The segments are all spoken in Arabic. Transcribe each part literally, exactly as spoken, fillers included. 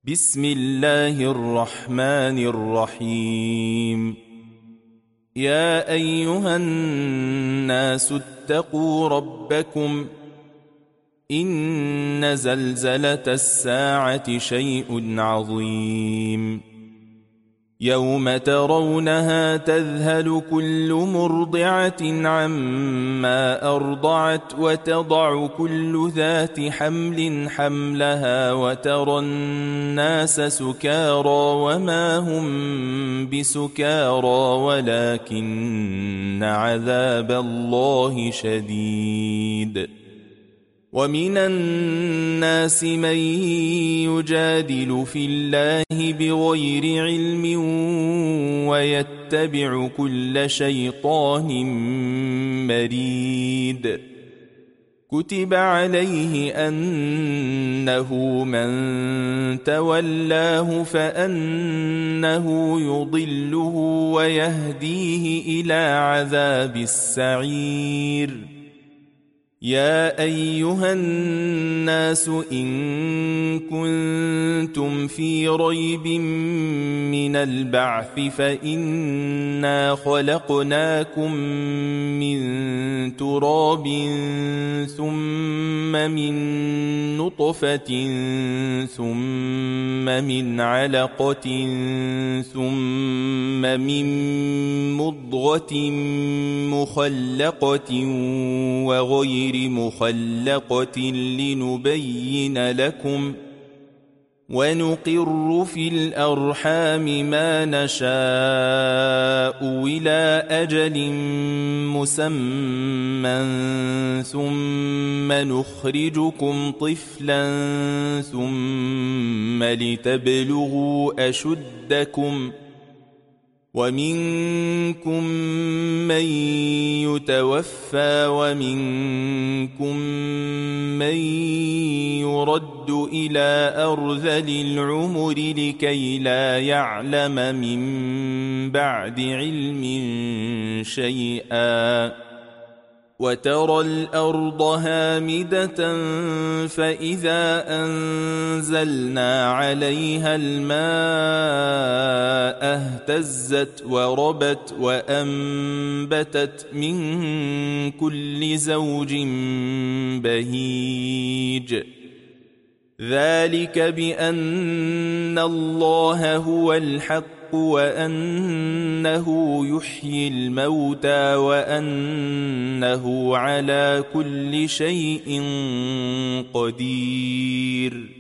بسم الله الرحمن الرحيم. يا أيها الناس اتقوا ربكم إن زلزلة الساعة شيء عظيم يوم ترونها تذهل كل مرضعة عما أرضعت وتضع كل ذات حمل حملها وترى الناس سكارى وما هم بسكارى ولكن عذاب الله شديد. ومن الناس من يجادل في الله بغير علم ويتبع كل شيطان مريد. كتب عليه أنه من تولاه فأنه يضله ويهديه إلى عذاب السعير. يا أيها الناس إن كنتم في ريب من البعث فإنا خلقناكم من تراب ثم من نطفة ثم من علقة ثم من مضغة مخلقة وغير مخلقة لنبين لكم ونقر في الأرحام ما نشاء إلى أجل مسمى ثم نخرجكم طفلا ثم لتبلغوا أشدكم ومنكم من يتوفى ومنكم من يرد إلى أرذل العمر لكي لا يعلم من بعد علم شيئا. وترى الأرض هامدة فإذا أنزلنا عليها الماء اهتزت وربت وأنبتت من كل زوج بهيج. ذلك بأن الله هو الحق وأنه يحيي الموتى وأنه على كل شيء قدير.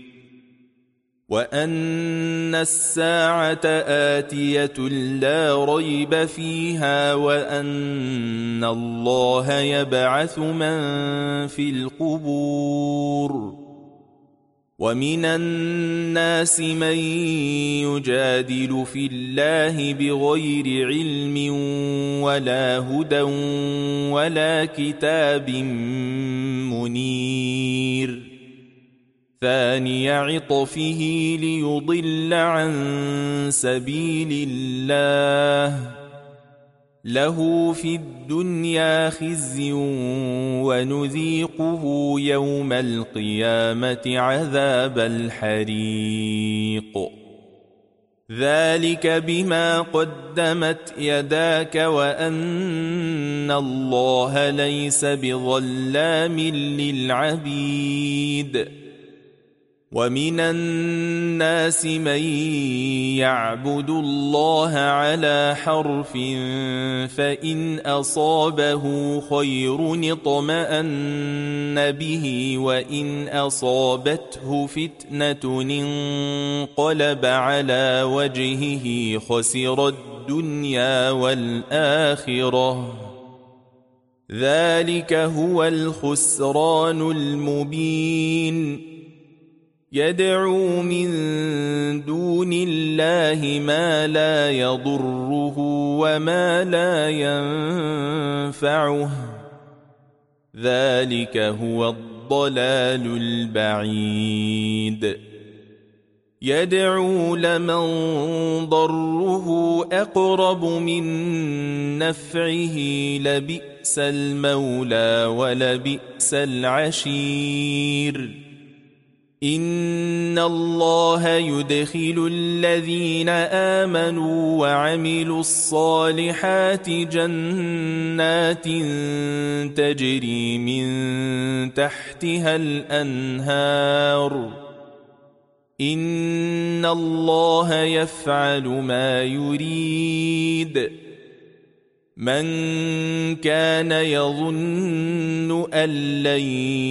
وأن الساعة آتية لا ريب فيها وأن الله يبعث من في القبور. ومن الناس من يجادل في الله بغير علم ولا هدى ولا كتاب منير. ثاني عطفه ليضل عن سبيل الله له في الدنيا خزي ونذيقه يوم القيامة عذاب الحريق. ذلك بما قدمت يداك وأن الله ليس بظلام للعبيد. ومن الناس من يعبد الله على حرف فإن أصابه خير اطمأن به وإن أصابته فتنة انقلب على وجهه خسر الدنيا والآخرة. ذلك هو الخسران المبين. يدعو من دون الله ما لا يضره وما لا ينفعه. ذلك هو الضلال البعيد. يدعو لمن ضره أقرب من نفعه لبئس المولى ولبئس العشير. إن الله يدخل الذين آمنوا وعملوا الصالحات جنات تجري من تحتها الأنهار إن الله يفعل ما يريد من كان يظن أن لن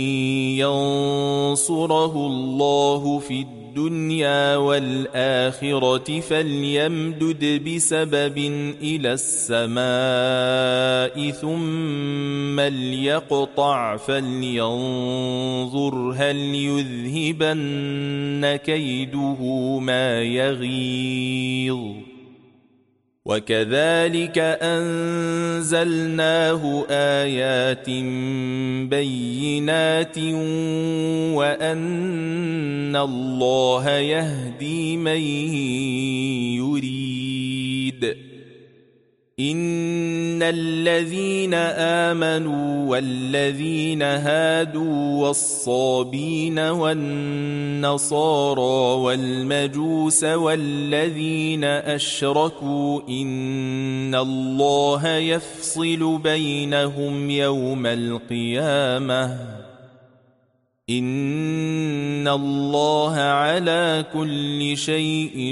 ينصره الله في الدنيا والآخرة فليمدد بسبب إلى السماء ثم ليقطع فلينظر هل يذهبن كيده ما يغيظ وكذلك أنزلناه آيات بينات وأن الله يهدي من يريد إن الذين آمنوا والذين هادوا والصابين والنصارى والمجوس والذين أشركوا إن الله يفصل بينهم يوم القيامة إن الله على كل شيء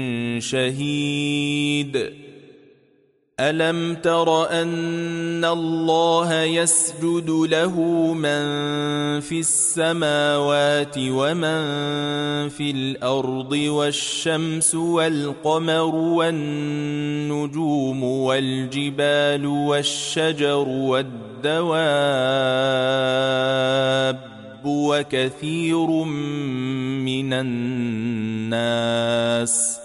شهيد ألم تر أن الله يسجد له من في السماوات ومن في الأرض والشمس والقمر والنجوم والجبال والشجر والدواب وكثير من الناس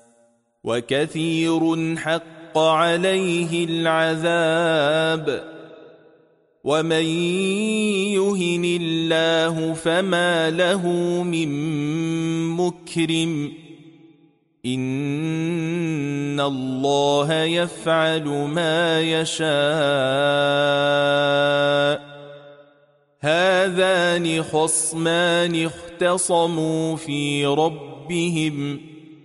وكثير حق عليه العذاب ومن يهن الله فما له من مكرم إن الله يفعل ما يشاء هذان خصمان اختصموا في ربهم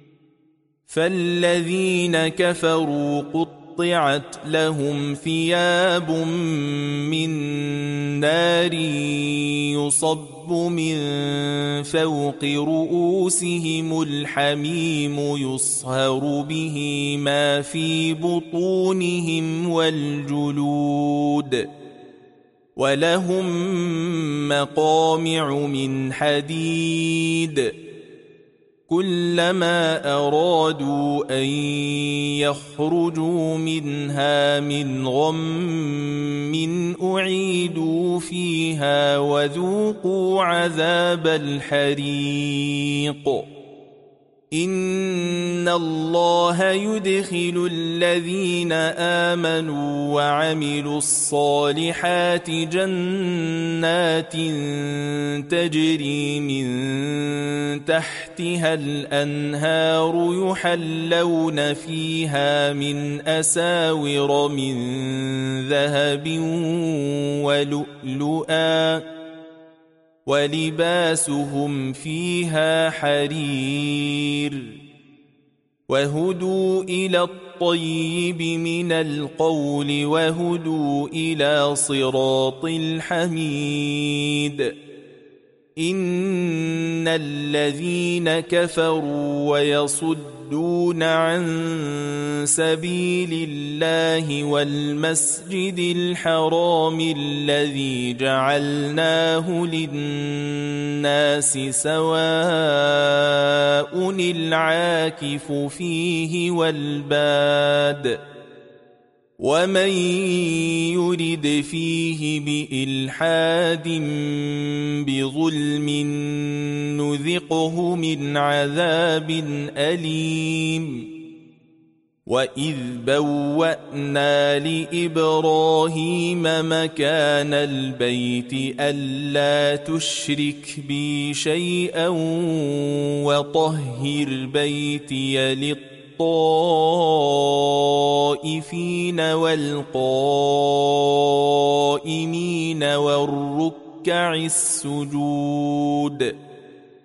فالذين كفروا قطعت لهم ثياب من نار يصب من فوق رؤوسهم الحميم يصهر به ما في بطونهم والجلود ولهم مقامع من حديد كلما أرادوا أن يخرجوا منها من غم أعيدوا فيها وذوقوا عذاب الحريق إن الله يدخل الذين آمنوا وعملوا الصالحات جنات تجري من تحتها الأنهار يحلون فيها من أساور من ذهب ولؤلؤا ولباسهم فيها حرير وهدوا إلى الطيب من القول وهدوا إلى صراط الحميد إن الذين كفروا ويصدون عن سبيل الله والمسجد الحرام الذي جعلناه للناس سواء العاكف فيه والباد ومن يرد فيه بإلحاد بظلم نذقه من عذاب أليم وإذ بوأنا لإبراهيم مكان البيت ألا تشرك بي شيئا وطهر بيتي للطائفين والقائمين والركع السجود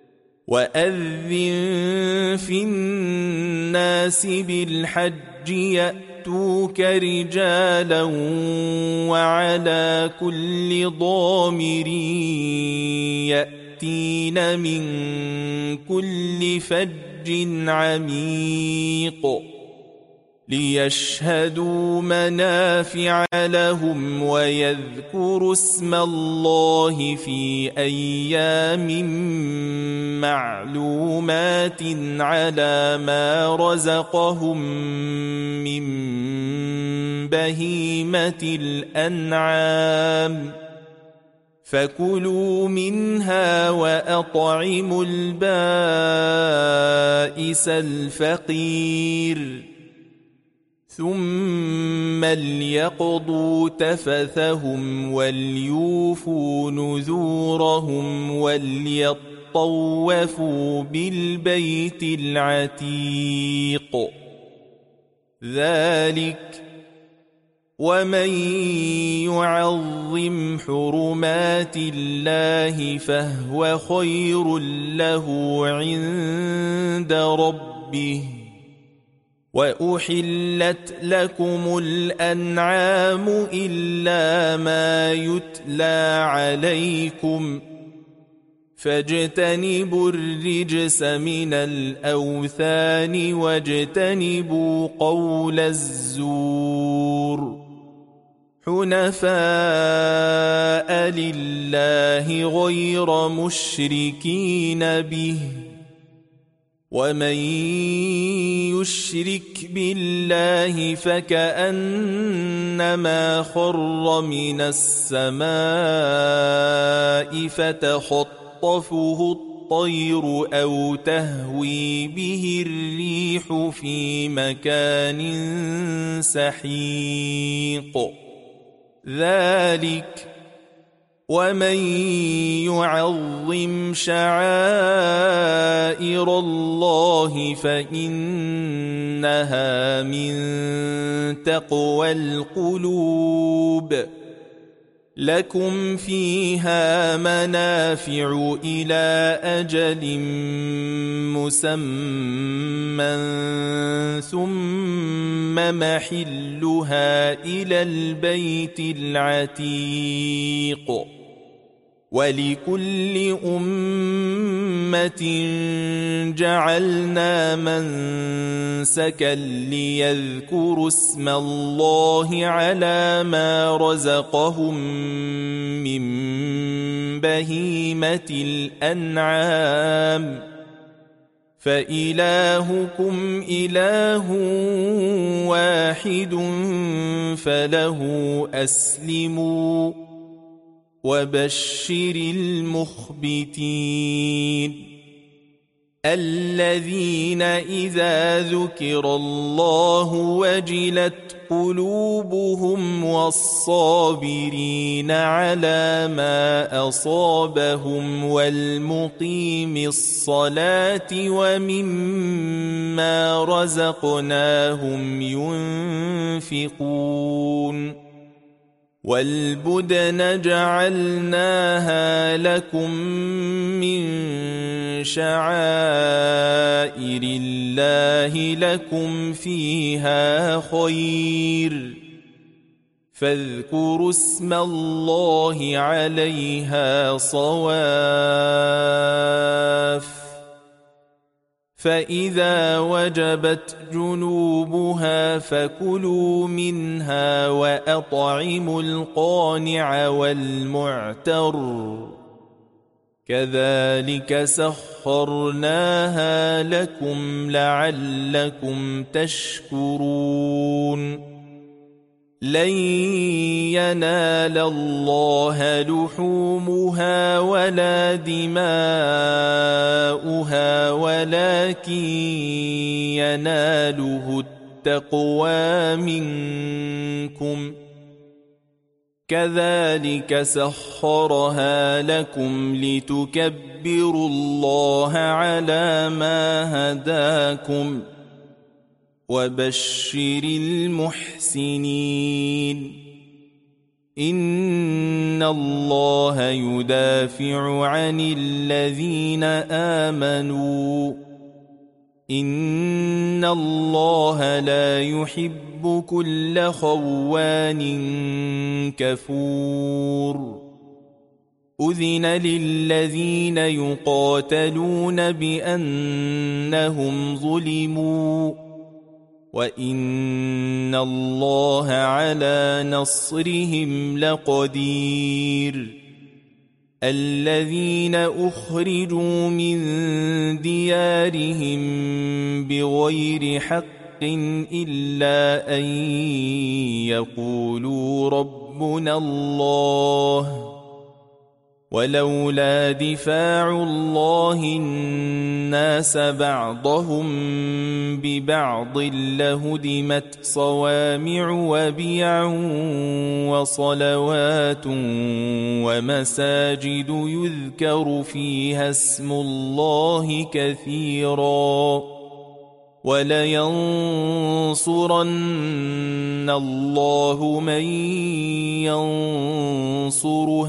وأذن في الناس بالحج يأتوك رجالا وعلى كل ضامر يأتين من كل فج عميق ليشهدوا منافع لهم ويذكروا اسم الله في أيام معلومات على ما رزقهم من بهيمة الأنعام فكلوا منها وأطعموا البائس الفقير ثم ليقضوا تفثهم وليوفوا نذورهم وليطوفوا بالبيت العتيق ذلك ومن يعظم حرمات الله فهو خير له عند ربه وأحلت لكم الأنعام إلا ما يتلى عليكم فاجتنبوا الرجس من الأوثان واجتنبوا قول الزور حنفاء لله غير مشركين به ومن يشرك بالله فكأنما خر من السماء فتخطفه الطير أو تهوي به الريح في مكان سحيق ذلك ومن يعظم شعائر الله فإنها من تقوى القلوب لكم فيها منافع إلى أجل مسمى ثم محلها إلى البيت العتيق ولكل أمة جعلنا منسكا ليذكروا اسم الله على ما رزقهم من بهيمة الأنعام فإلهكم إله واحد فله أسلموا وبشر المخبتين الذين إذا ذكر الله وجلت قلوبهم والصابرين على ما أصابهم والمقيم الصلاة ومما رزقناهم ينفقون والبدن جعلناها لكم من شعائر الله لكم فيها خير فاذكروا اسم الله عليها صواف فإذا وجبت جنوبها فكلوا منها وأطعموا القانع والمعتر كذلك سخرناها لكم لعلكم تشكرون لن ينال الله لحومها ولا دماؤها ولكن يناله التقوى منكم كذلك سخرها لكم لتكبروا الله على ما هداكم وبشر المحسنين إن الله يدافع عن الذين آمنوا إن الله لا يحب كل خوان كفور أذن للذين يقاتلون بأنهم ظلموا وإن الله على نصرهم لقدير الذين أخرجوا من ديارهم بغير حق إلا أن يقولوا ربنا الله ولولا دفاع الله الناس بعضهم ببعض لهدمت صوامع وبيع وصلوات ومساجد يذكر فيها اسم الله كثيرا ولينصرن الله من ينصره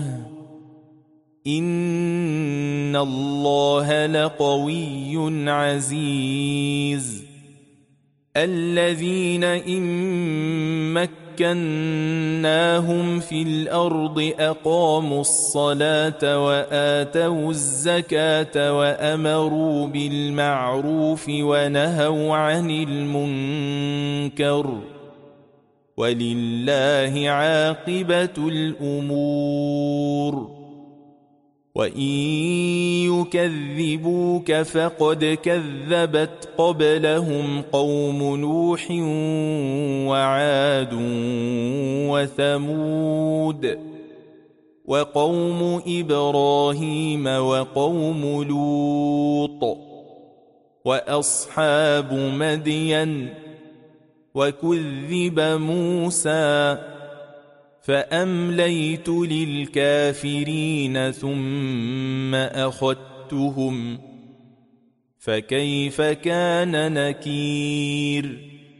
إن الله لقوي عزيز الذين إن مكناهم في الأرض أقاموا الصلاة وآتوا الزكاة وأمروا بالمعروف ونهوا عن المنكر ولله عاقبة الأمور وإن يكذبوك فقد كذبت قبلهم قوم نوح وعاد وثمود وقوم إبراهيم وقوم لوط وأصحاب مدين وكذب موسى فأمليت للكافرين ثم أخذتهم فكيف كان نكير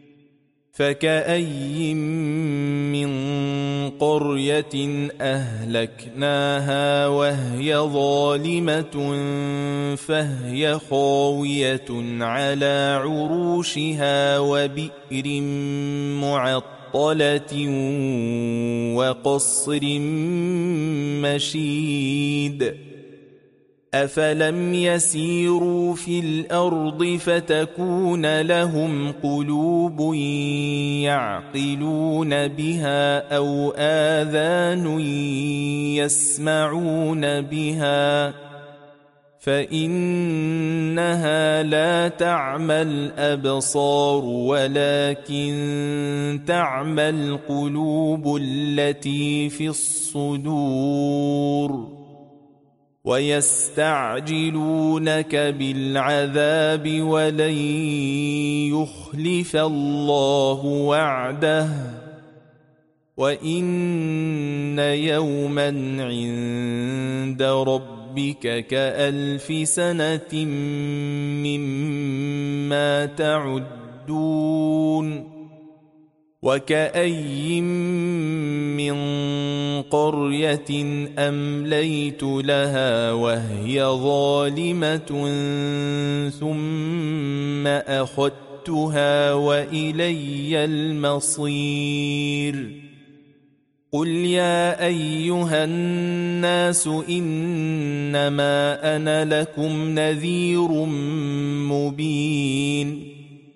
فكأي من قرية أهلكناها وهي ظالمة فهي خاوية على عروشها وبئر معطلة وقصر مشيد أفلم يسيروا في الأرض فتكون لهم قلوب يعقلون بها أو آذان يسمعون بها فإنها لا تعمى الأبصار ولكن تعمى القلوب التي في الصدور ويستعجلونك بالعذاب ولن يخلف الله وعده وإن يوما عند ربك ربك كألف سنة مما تعدون وكأي من قرية أمليت لها وهي ظالمة ثم أخذتها وإلي المصير قل يا أيها الناس إنما أنا لكم نذير مبين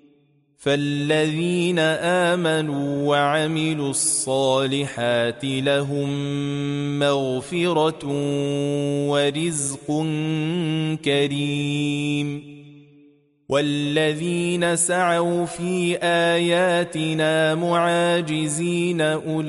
فالذين آمنوا وعملوا الصالحات لهم مغفرة ورزق كريم والذين سعوا في آياتنا معاجزين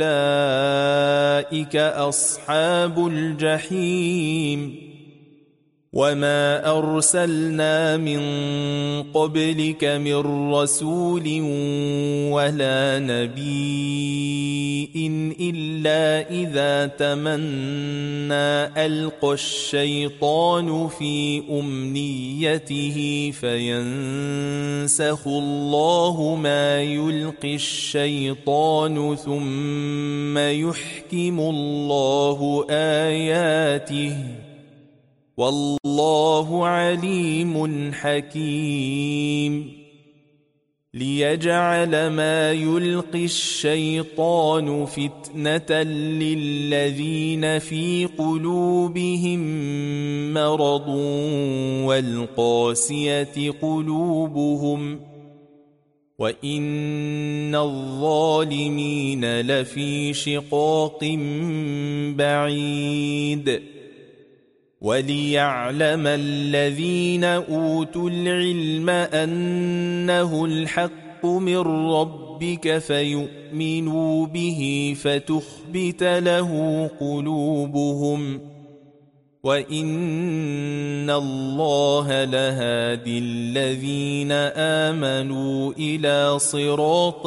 أولئك أصحاب الجحيم وما أرسلنا من قبلك من رسول ولا نبي إلا إذا تمنى ألقى الشيطان في أمنيته فينسخ ينسخ الله ما يلقي الشيطان ثم يحكم الله آياته والله عليم حكيم ليجعل ما يلقي الشيطان فتنة للذين في قلوبهم مرض والقاسية قلوبهم وإن الظالمين لفي شقاق بعيد وليعلم الذين أوتوا العلم أنه الحق من ربك فيؤمنوا به فتخبت له قلوبهم وإن الله لهادي الذين آمنوا إلى صراط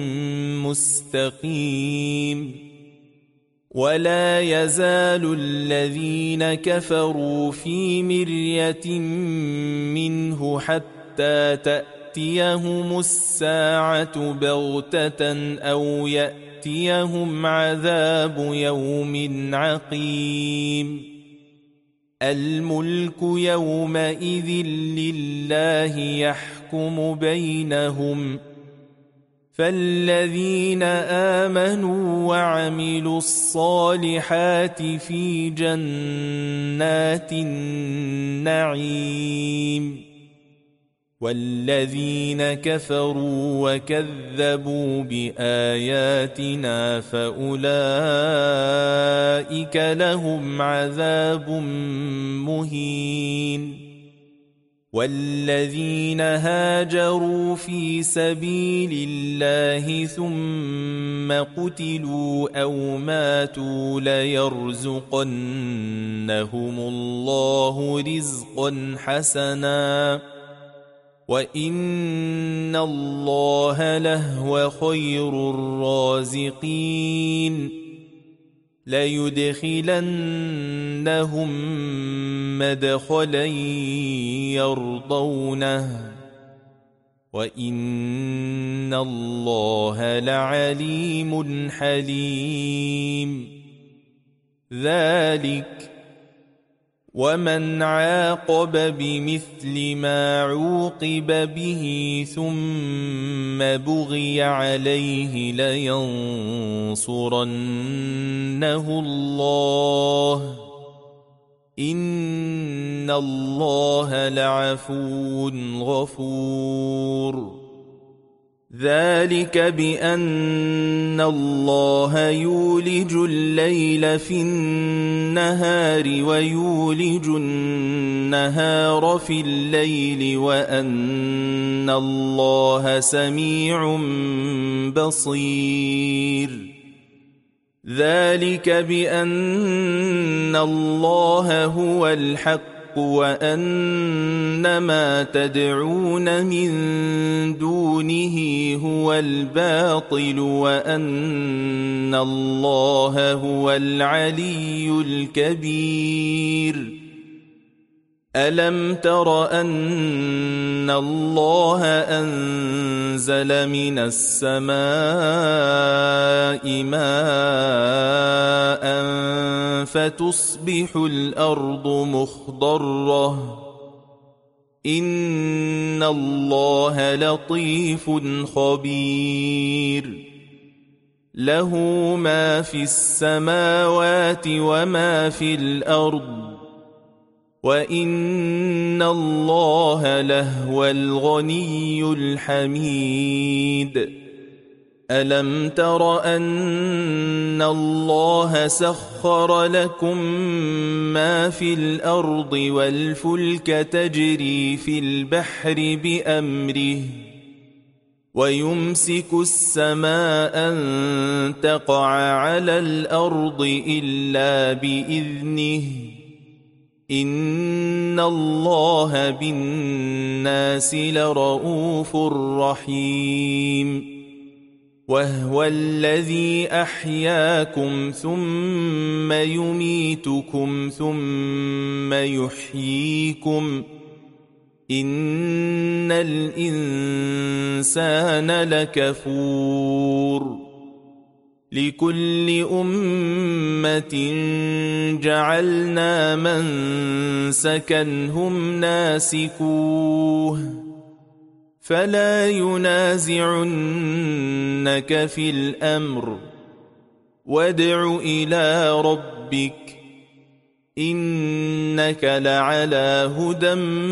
مستقيم ولا يزال الذين كفروا في مرية منه حتى تأتيهم الساعة بغتة أو يأتيهم عذاب يوم عقيم الملك يومئذ لله يحكم بينهم فالذين آمنوا وعملوا الصالحات في جنات النعيم والذين كفروا وكذبوا بآياتنا فأولئك لهم عذاب مهين والذين هاجروا في سبيل الله ثم قتلوا أو ماتوا ليرزقنهم الله رزقا حسنا وإن الله لهو خير الرازقين ليدخلنهم مدخلا يرضونه وإن الله لعليم حليم ذلك ومن عاقب بمثل ما عوقب به ثم بغي عليه لينصرنه الله إن الله لعفو غفور ذلك بأن الله يولج الليل في النهار ويولج النهار في الليل وأن الله سميع بصير ذلك بأن الله هو الحق وأن ما تدعون من دونه هو الباطل وأن الله هو العلي الكبير ألم تر أن الله أنزل من السماء ماء فتصبح الأرض مخضرة إن الله لطيف خبير له ما في السماوات وما في الأرض وإن الله لهو الغني الحميد ألم تر أن الله سخر لكم ما في الأرض والفلك تجري في البحر بأمره ويمسك السماء أن تقع على الأرض إلا بإذنه إن الله بالناس لرؤوف رحيم وهو الذي أحياكم ثم يميتكم ثم يحييكم إن الإنسان لكفور لكل أمة جعلنا منسكا هم ناسكوه فلا ينازعنك في الأمر وادع إلى ربك إنك لعلى هدى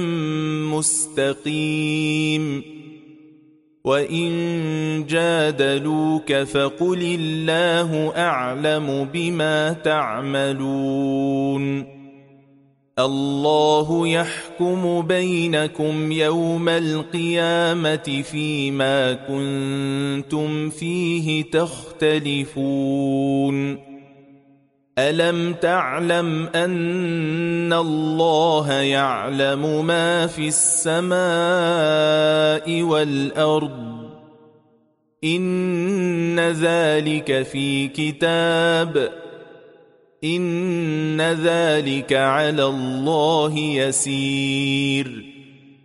مستقيم وإن جادلوك فقل الله أعلم بما تعملون الله يحكم بينكم يوم القيامة فيما كنتم فيه تختلفون ألم تعلم أن الله يعلم ما في السماء والأرض إن ذلك في كتاب إن ذلك على الله يسير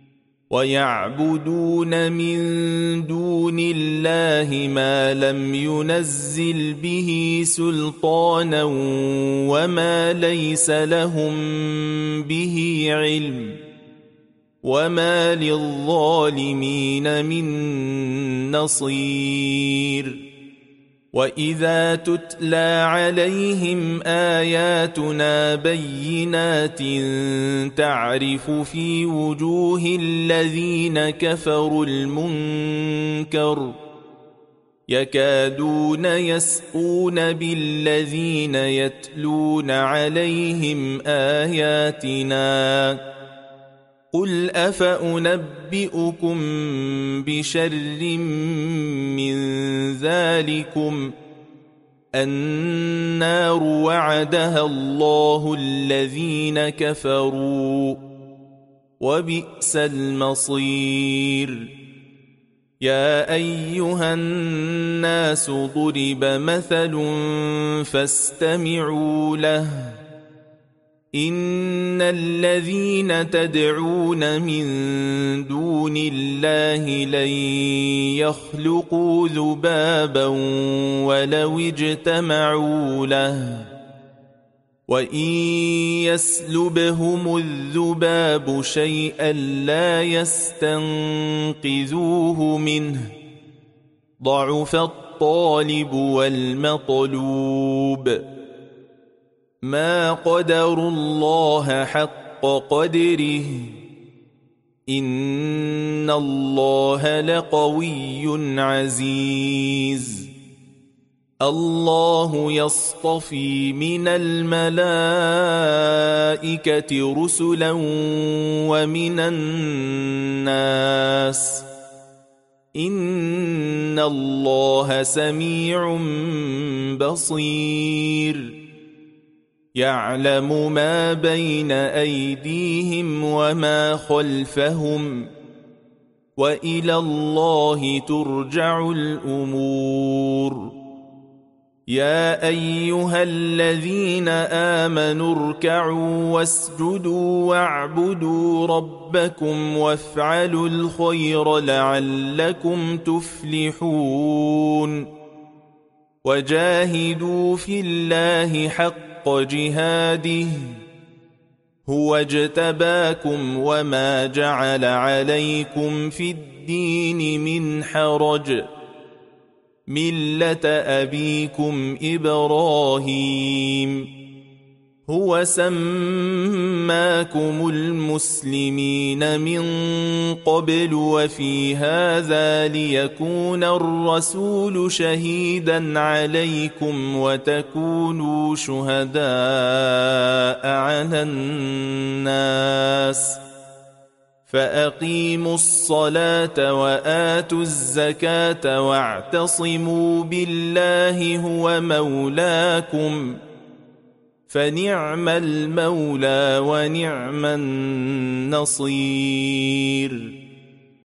ويعبدون من دون الله ما لم ينزل به سلطانا وما ليس لهم به علم وما للظالمين من نصير وإذا تتلى عليهم آياتنا بينات تعرف في وجوه الذين كفروا المنكر يكادون يسقون بالذين يتلون عليهم آياتنا قل أفأنبئكم بشر من ذلكم النار وعدها الله الذين كفروا وبئس المصير يا أيها الناس ضرب مثل فاستمعوا له إن الذين تدعون من دون الله لن يخلقوا ذبابا ولو اجتمعوا له وإن يسلبهم الذباب شيئا لا يستنقذوه منه ضعف الطالب والمطلوب ما قدروا الله حق قدره إن الله لقوي عزيز الله يصطفي من الملائكة رسلا ومن الناس إن الله سميع بصير يعلم ما بين أيديهم وما خلفهم وإلى الله ترجع الأمور يا أيها الذين آمنوا اركعوا واسجدوا واعبدوا ربكم وافعلوا الخير لعلكم تفلحون وجاهدوا في الله حق جهاده هو اجتباكم وما جعل عليكم في الدين من حرج ملة أبيكم إبراهيم هو سماكم المسلمين من قبل وفي هذا ليكون الرسول شهيدا عليكم وتكونوا شهداء على الناس فأقيموا الصلاة وآتوا الزكاة واعتصموا بالله هو مولاكم فنعم المولى ونعم النصير